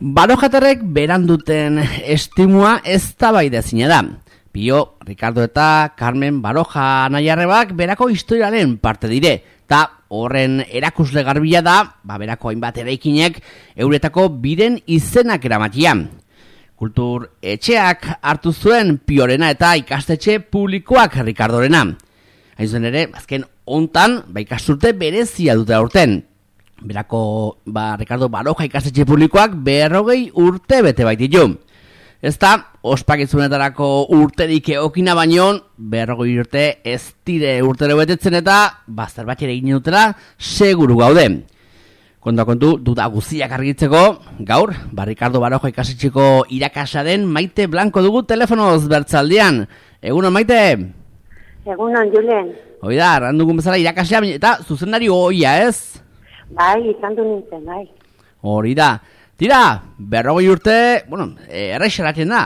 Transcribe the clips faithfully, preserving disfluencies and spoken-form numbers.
Barojaterrek beran duten estimua eztabaidezina da. Pio, Ricardo eta Carmen Baroja anaiarrebak berako historiaren parte dire, eta horren erakusle garbila da, ba berako hainbat eraikinek euretako biren izenak eramatian. Kultur etxeak hartu zuen Piorena eta ikastetxe publikoak Ricardorena. Hain zuen ere, azken hontan, ba ikasturte berezia dute aurten. Berako, ba, Ricardo Baroja ikastetxe publikoak berrogei urte bete baititu. Ez da, ospakizunetarako urterik eokina baino, berrogei urte ez dire urtero betetzen eta bazter bat ere egin dutela seguru gaude. Konta kontu, duda guziak argitzeko, gaur, ba, Ricardo Baroja ikastetxeko irakasla den Maite Blanco dugu telefonoz bertzaldian. Egunon, Maite? Egunon, Julen. Hoi da, randugun bezala irakaslea eta zuzendari hoia, ez? Bai, izan du nintzen, bai. Hori da. Tira, berrogei urte, bueno, errex eratzen da.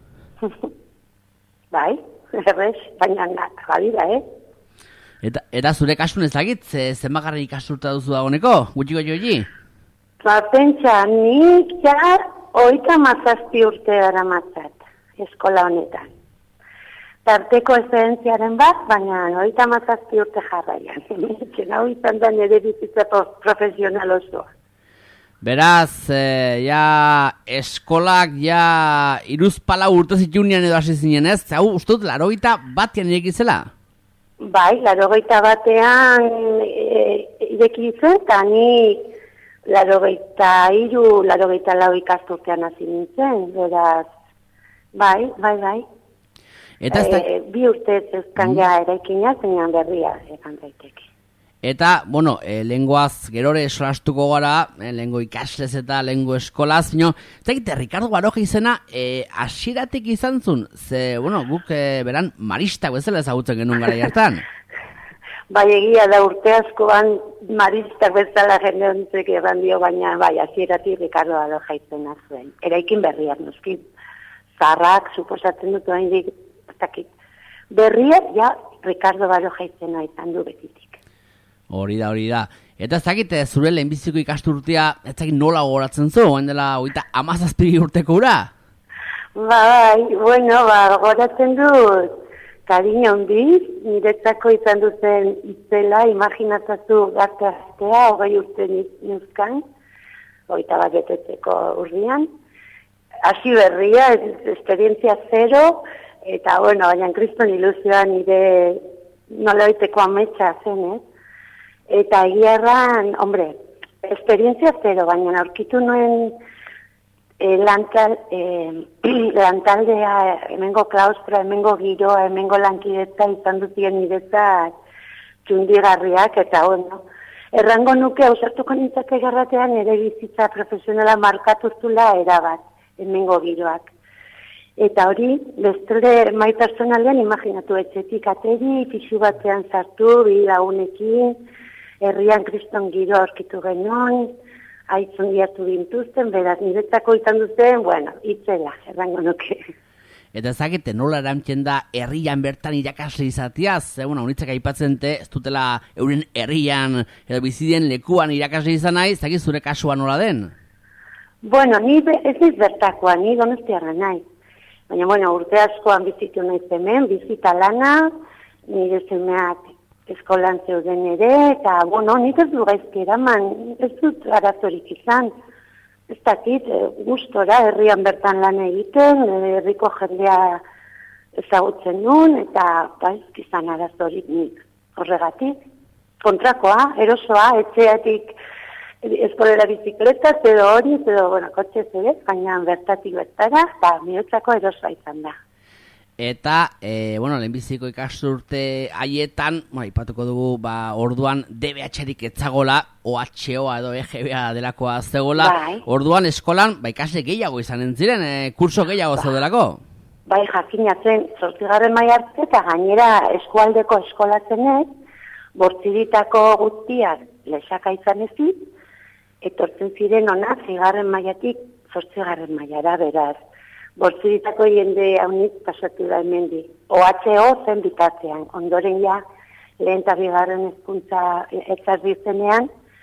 Bai, errex, baina badira, eh? Eta, eta zure kasun ezagit, ze, zenbagarren ikasurta duzu dagoeneko, gutxiko joji? Ba, pentsa, nik ja oita mazazpi urte dara matzat, eskola honetan. Tarteko eszedenziaren bat, baina oita mazazpi urte jarraian. Hau izan da nire bizitza profesional osoa. Beraz, eh, ja eskolak ja iruzpala urte zitunean edo hasi zinen ez? Hau, uste dut, larogeita batean irekizela? Bai, larogeita batean e, irekizen, eta ni larogeita iru, larogeita lau ikasturtean hasi nintzen, beraz, bai, bai, bai. Eta ez da... e, bi urte ezkan ja eraikina, zeinan berria ekan daiteke. Eta, bueno, e, lenguaz gerore solastuko gara, e, lengo ikaslez eta lengo eskolaz, bino, ez dakite, Ricardo Baroja izena, e, asiratik izan zuen, ze, bueno, guk e, beran maristak bezala ezagutzen genuen gara jartan. Bai, egia da urte askoan maristak bezala jende hontzek erran dio, baina bai, hasieratik Ricardo Baroja izena zuen. Eraikin berriak nozkin. Zarrak, suposatzen dut haindik, ez dakit. Berriak, ja, Ricardo Baroja izena izan du betitik. Hori da, hori da. Eta ez dakite, zure lehenbiziko ikasturtea, ez dakit nola gogoratzen zu, oen dela, oita, amazazpi urteko ura? Bai, bueno, ba, gogoratzen dut, kariño hondiz, niretzako izan duzen itzela, imaginatzazu gazte astea, hogei urte nuzkan, oita bat betetzeko urrian, hasi berria, esperientzia zero, eta, bueno, baina kriston ilusioa nire nolaiteko ametsa zen, eh? Eta egia erran, hombre, esperientzia zero, baina aurkitu nuen e, lantal, e, lantaldea, hemengo klaustra, hemengo giroa, hemengo lankidetza izan dutien niretzat txundigarriak, eta bueno, errango nuke ausartuko nintzake garratean ere bizitza profesionala markatuztula erabat, hemengo giroak. Eta hori, bestre mai personalean imaginatu etxetik ateri, pixu batzean sartu, bi lagunekin, herrian kriston giro aurkitu genuen, aitzun diatu bintuzten, beraz, niretzako izan duten, bueno, itzela, errango nuke. Eta ezagite, nola erantzen da herrian bertan irakasle izatiaz, eh, bueno, unitzak aipatzen te, ez dutela euren herrian, edo bizidien lekuan irakasle izan nahi, ezagit zure kasua nola den? Bueno, ni be, ez ez bertakoa, ni donostiarra nahi. Baina, bueno, urte askoan bizitu nahi hemen, bizita lana, nire semeak eskolan zeuden ere, eta, bueno, nik ez du gaizki eraman, ez dut arazorik izan. Ez dakit, gustora, herrian bertan lan egiten, herriko jendea ezagutzen nuen, eta, ba, ez izan arazorik nik horregatik. Kontrakoa, erosoa, etxeatik eskolera bizikletaz, edo hori, edo, bueno, kotxez ere, baina bertatik bertara, eta niretzako erosoa izan da. Eta, e, bueno, lehenbiziko ikasturte haietan, bueno, ipatuko dugu, ba, orduan D B H-erik etzagola, O H O edo E G B-a delakoa zegoela, bai. Orduan eskolan, ba, ikasle gehiago izan entziren, e, kurso gehiago ba. Zeudelako? Bai, jakinatzen, zortzigarren mai arte, eta gainera eskualdeko eskolazenez, bortziritako guztiak lexaka izan ezit, etortzen ziren ona, zigarren maiatik, zortzigarren maiara, beraz. Bortziritako jende haunik pasatu da hemendi. O H O zen bitatzean, ondoren ja, lehen eta bigarren hezkuntza ezarri zenean,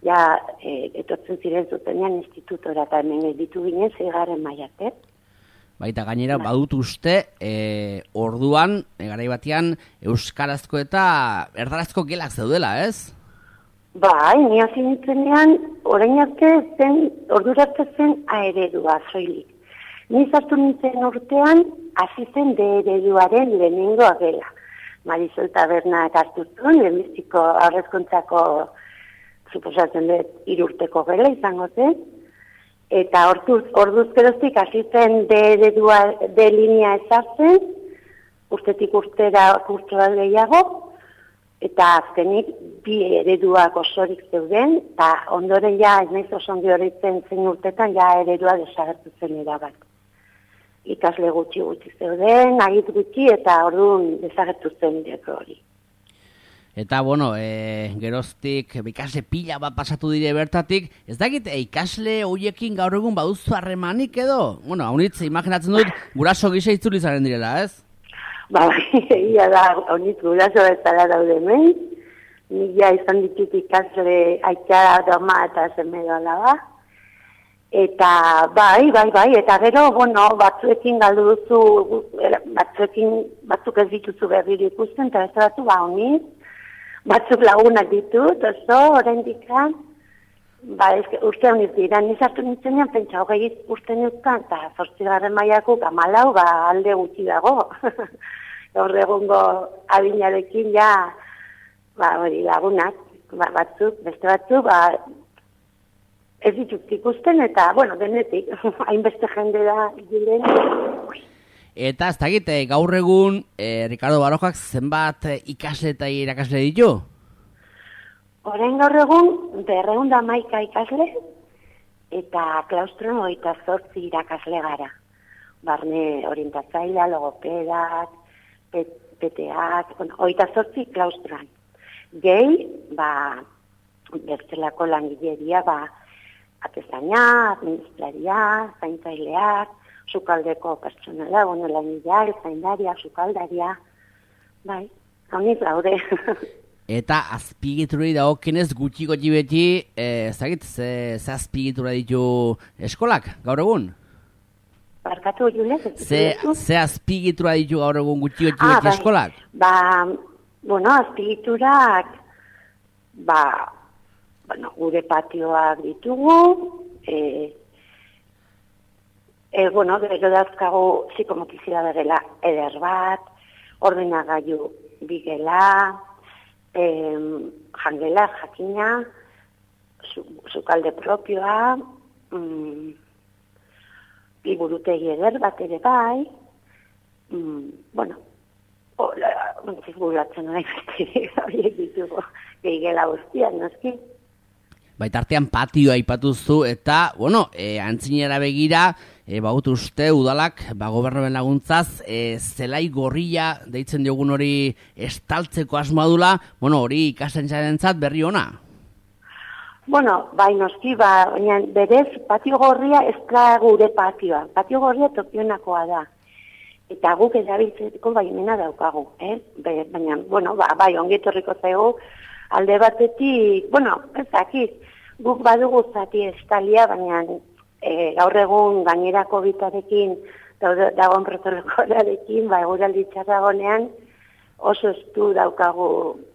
ja, e, etortzen ziren zutenean institutora eta hemen editu ginen zeigarren maiate. Baita gainera, badut uste, e, orduan, e, garai batean, euskarazko eta erdarazko gelak zeudela, ez? Bai, ni hasi nintzenean, orain arte zen, ordurarte zen A eredua, soilik. Ni sartu nintzen urtean, hasi zen D ereduaren lehenengo gela. Marisol Tabernak hartu zuen, lehenbiziko aurrezkontzako, suposatzen dut, irurteko gela izango zen, eta orduz, orduz geroztik hasi zen D eredua, D linea ezartzen, urtetik urtera kurtsoa gehiago, eta azkenik bi ereduak osorik zeuden, eta ondoren ja, ez nahiz oso ondi horretzen zen urtetan, ja eredua desagertu zen erabat. Ikasle gutxi gutxi zeuden, agit gutxi, eta orduan desagertu zen deko hori. Eta, bueno, e, geroztik, ikasle pila bat pasatu dire bertatik, ez dakit, e, ikasle hoiekin gaur egun baduzu harremanik edo? Bueno, haunitz, imaginatzen dut, guraso gisa itzuli zaren direla, ez? Ba, ia da, haunitz guraso bezala daude hemen, nila izan ditut ikasle aitara doma eta zemedo alaba, eta bai, bai, bai, eta gero, bueno, batzuekin galdu duzu, batzuekin, batzuk ez dituzu berriro ikusten, eta ez batu, ba, haunitz, batzuk lagunak ditut, oso, orain dikan, ba, ez, urte haunitz dira, nizartu nintzenean, pentsa hogei urte nuzkan, eta zortzigarren maiakuk amalau, ba, alde gutxi dago. Gaur egungo adinarekin, ja, ba, hori lagunak, ba, batzuk, beste batzuk, ba, ez ditut ikusten, eta, bueno, denetik, hainbeste jende da, gilen. Eta, ez dakit, gaur egun, eh, Ricardo Barojak zenbat ikasle eta irakasle ditu? Orain gaur egun, berreun da maika ikasle, eta klaustron hogeita zortzi irakasle gara. Barne orientatzailea, logopedak, P T Ak, bueno, hogeita zortzi klaustron. Gehi, ba, bertzelako langileria, ba, atezaina, administraria, zaintzaileak, sukaldeko pertsonala, bueno, langileak, zaindaria, sukaldaria, bai, hauniz laude. Eta azpigiturei dagokienez gutxi gutxi beti, eh, zagit, ze, ze azpigitura ditu eskolak, gaur egun? Barkatu, Jules? Ze, ze azpigitura ditu gaur egun gutxi gutxi beti bai. eskolak? Ba, bueno, azpigiturak, ba, bueno, gure patioak ditugu, e, e, bueno, gero dauzkagu, psikomotizia dela eder bat, ordenagailu bigela, e, jangela, jakina, sukalde propioa, mm, liburutegi eder bat ere bai, mm, bueno, ontzik bulatzen nahi beste horiek ditugu, gehigela guztian, noski. Baitartean patioa aipatuzu eta, bueno, e, antzinera begira, e, baut uste udalak, ba, gobernoen laguntzaz, e, zelai gorria deitzen diogun hori estaltzeko asmoadula, bueno, hori ikasentzarentzat berri ona. Bueno, bai noski, ba, baina berez, patio gorria ez da gure patioa. Patio gorria tokionakoa da. Eta guk erabiltzeko baimena daukagu, eh? Be, baina, bueno, ba, bai, ongetorriko zaigu, alde batetik, bueno, ez dakit, guk badugu zati estalia, baina e, gaur egun gainerako bitarekin, dagoen protokolarekin, ba, eguraldi txarragonean, oso estu daukagu,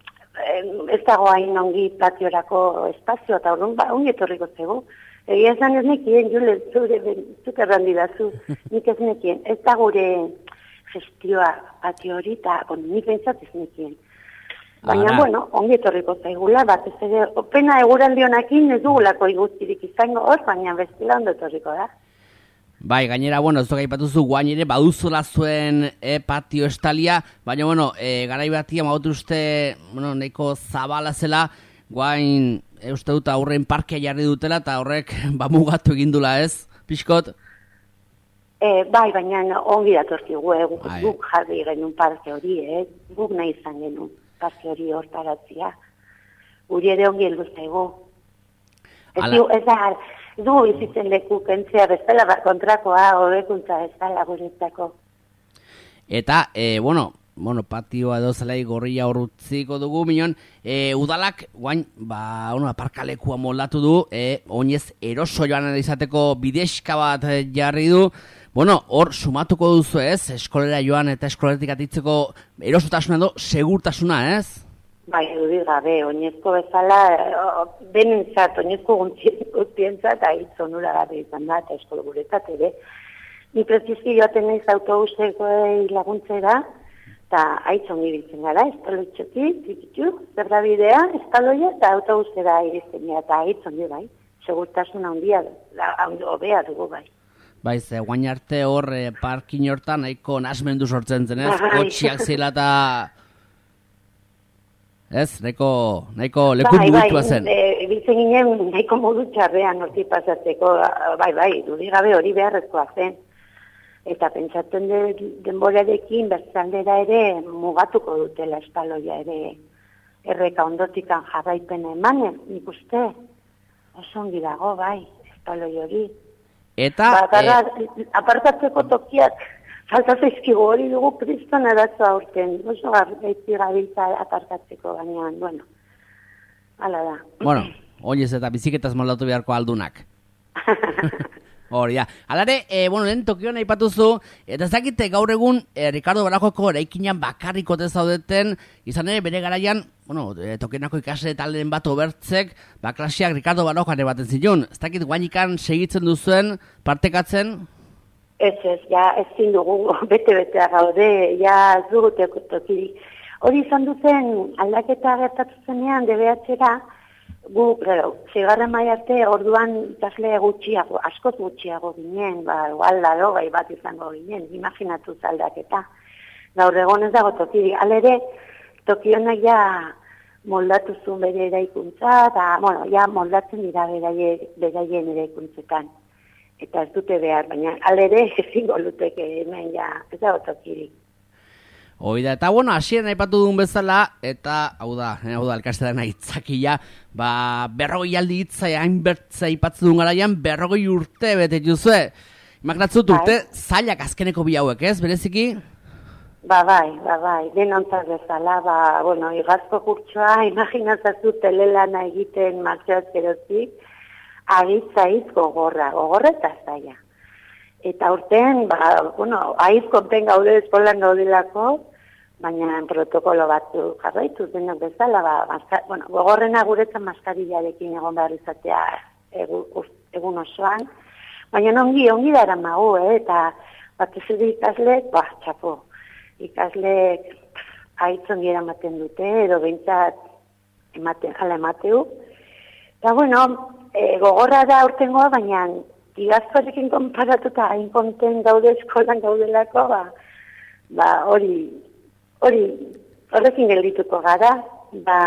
ez dago hain ongi patiorako espazio, eta orduan, ba, ongi etorriko zego. Egia esan ez nekien, Jule, zure, zuk errandi da zu, nik ez nekien. Ez da gure gestioa patio hori, eta bon, nik bentsat ez nekien. Baina, Ara. bueno, ongi etorriko zaigula, bat ez ere, pena eguraldi honakin ez dugulako iguztirik izango hor, baina bestela ondo etorriko da. Bai, gainera, bueno, ez doka ipatuzu guain ere baduzula zuen e, patio estalia, baina, bueno, e, garai batia magotu uste, bueno, nahiko zabala zela, guain, e, uste dut aurren parkea jarri dutela, eta horrek bamugatu egindula ez, pixkot? E, bai, baina ongi datorki gu, eh, guk jarri genuen parke hori, eh? Guk nahi izan genuen parke hori hortaratzia. Guri ere ongi heldu zaigu. Ez da, du bizitzen leku kentzea bezala kontrakoa, hobekuntza bezala guretzako. Eta, e, bueno, bueno, patioa edo zelai gorria horrutziko dugu, minon, e, udalak, guain, ba, bueno, aparkalekua moldatu du, e, oinez eroso joan izateko bideska bat jarri du, bueno, hor sumatuko duzu ez, eskolera joan eta eskoletik atitzeko erosotasuna edo segurtasuna ez? Bai, dudik gabe, oinezko bezala, denentzat, oinezko guztientzat, ahitz onura gabe izan da, eta eskolo guretzat ere. Ni prezizki joaten naiz autobuseko laguntzera, eta haitz ongi biltzen gara, estaloitxotik, tikituk, zerbabidea, estaloia, eta autobusera iriztenia, eta haitz ongi bai, segurtasuna handia, hobea dugu bai. Bai, ze, guain arte hor, eh, parkin hortan, nahiko nasmendu sortzen zen, ez? Kotxiak zela eta... Ez, nahiko, nahiko leku bai, mugitua bai, zen. E, biltzen ginen, nahiko modu txarrean horti pasatzeko, bai, bai, dudigabe hori beharrezkoa zen. Eta pentsatzen de, denborarekin bertzaldera ere mugatuko dutela espaloia ere erreka ondotikan jarraipen emanen, nik uste, oso ongi dago, bai, espaloi hori. Eta... Bakarra, e... apartatzeko tokiak, falta zaizkigu hori dugu kriston arazoa aurten, oso gaitzi gabiltza apartatzeko gainean, bueno, hala da. Bueno, oinez eta biziketaz moldatu beharko aldunak. Hori, ja. Alare, e, bueno, lehen Tokion aipatuzu, eta ez dakite gaur egun e, Ricardo Barajoko eraikinan bakarrikote zaudeten, izan ere bere garaian, bueno, e, Tokionako ikasle taldeen bat obertzek, ba, klaseak Ricardo Barajare baten zilun. Ez dakit guainikan segitzen duzuen, partekatzen? Ez ez, ja, ez zindugu, bete-betea gaude, ja, ez dugu tokirik. Hori izan duzen, aldaketa gertatu zenean, D B H-era, gu, claro, zigarren mai arte orduan ikasle gutxiago, askoz gutxiago ginen, ba, igual laro gai bat izango ginen, imaginatu aldaketa. Gaur egon ez dago tokirik, alere, Tokionak ja moldatu zuen bere eraikuntza, eta, bueno, ja moldatzen dira beraie, beraien eraikuntzetan. Eta ez dute behar, baina alere ezingo luteke hemen ja, ez dago tokirik. Oida, eta bueno, hasien aipatu duen bezala, eta hau da, hau da, elkarstetan aitzakia, ba, berrogei aldi hitza hainbertza aipatzen duen garaian, berrogei urte bete juzue. Imaginatzut urte zailak azkeneko bi hauek, ez, bereziki? Ba, bai, ba, bai, denontzat bezala, ba, bueno, igazko kurtsoa, imaginatzatu telelana egiten martxoaz gerozik, agitza hitz gogorra, gogorra eta zaila. Eta urtean, ba, bueno, aiz konten gaude eskolan gaudelako, baina protokolo batzu jarraitu denok bezala, ba, maska, bueno, gogorrena guretzan maskarillarekin egon behar izatea egu, egun osoan, baina ongi, ongi dara magu, eh? Eta batez ere ikasleek, ba, txapo, ikasleek aitzon gira ematen dute, edo behintzat ematen, jala emateu. Eta, bueno, e, gogorra da urtengoa, baina igazkoarekin konparatuta hain konten gaude eskolan gaudelako, ba, ba hori, hori, horrekin geldituko gara, ba,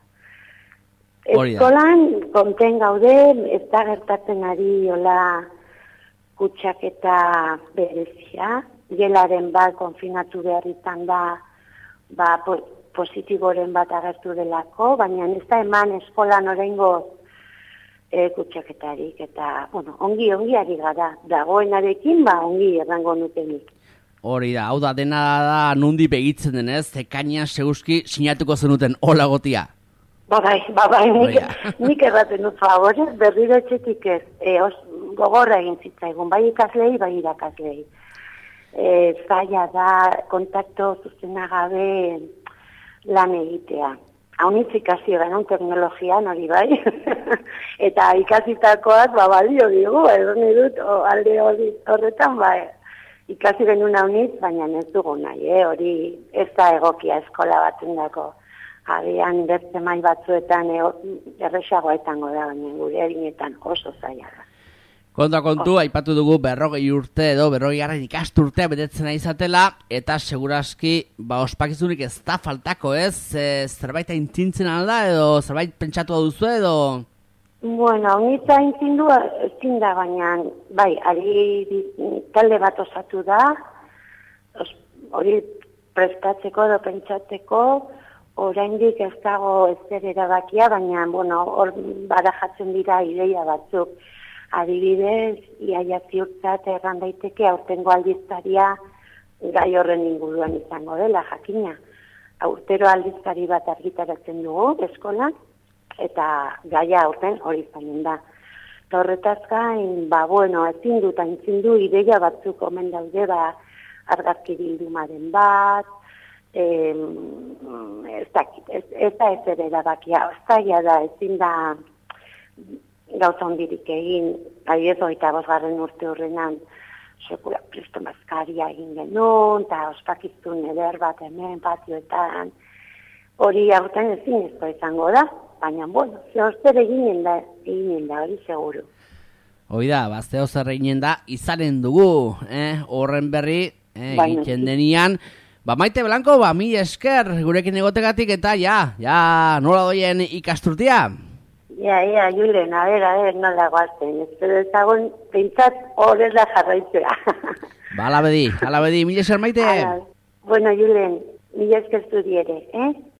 eskolan konten gaude, ez da gertatzen ari hola kutsaketa berezia, gelaren bat konfinatu behar izan da, ba, positiboren bat agertu delako, baina ez da eman eskolan oraingo E, kutsaketarik, eta, bueno, ongi, ongi ari gara, dagoenarekin, ba, ongi errango nutenik. Hori da, hau da, dena da, nundi begitzen denez, zekainan seguski sinatuko zenuten hola gotia. Ba, bai, ba, bai, nik, nik erraten dut favorez, berriro etxetik ez, e, os, gogorra egin zitzaigun, bai ikaslei, bai irakaslei. E, zaila da, kontakto zuzena gabe lan egitea. Haunitz ikasi egan teknologian hori bai, eta ikasitakoak ba, balio digu, edo dut o, alde hori horretan, ba, ikasi genuen haunitz, baina ez dugu nahi, eh? Hori ez da egokia eskola batendako. Agian beste mai batzuetan e, erresagoetango da, baina gure erinetan oso zaila da. Kontra kontu, oh. Aipatu dugu berrogei urte edo berrogei garren ikasturtea betetzen ari zatela, eta seguraski, ba, ospakizunik ez da faltako, ez? E, zerbait aintintzen alda, edo zerbait pentsatu duzu, edo? Bueno, nitza aintzindu ezin da, baina, bai, ari talde bat osatu da, os, hori prestatzeko edo pentsatzeko, oraindik ez dago ezer erabakia, baina, bueno, hor barajatzen dira ideia batzuk. Adibidez, iaia ziurtzat erran daiteke aurtengo aldizkaria gai horren inguruan izango dela, jakina. Urtero aldizkari bat argitaratzen dugu, eskolan, eta gaia aurten hori zainen da. Eta horretaz gain, ba, bueno, ezin dut, aintzin du, ideia batzuk omen daude, ba, argazki bildumaren bat, eh, ez dakit, ez, ez da ez ere erabakia, oztaia da, ezin da gauza hondirik egin, ari ez hogeita bosgarren urte horrenan, sekula Kristo Maskaria egin genuen, eta ospakizun eder bat hemen, patioetan, hori aurten ezin ezko izango da, baina, bueno, zehozter eginen da, eginen da, hori seguru. Hoi da, bazteo zer eginen da, izanen dugu, eh? Horren berri, eh? egiten denian. Ba, Maite Blanco, ba, mi esker gurekin egotegatik eta ja, ja, nola doien ikasturtia? Ja, ja, Julen, a ber, a ber, nola guazten. Espero ezagun, pentsat horrela jarraitzea. Ba, alabedi, alabedi, mi esker Maite. Ala. Bueno, Julen, mi esker zuri ere, eh?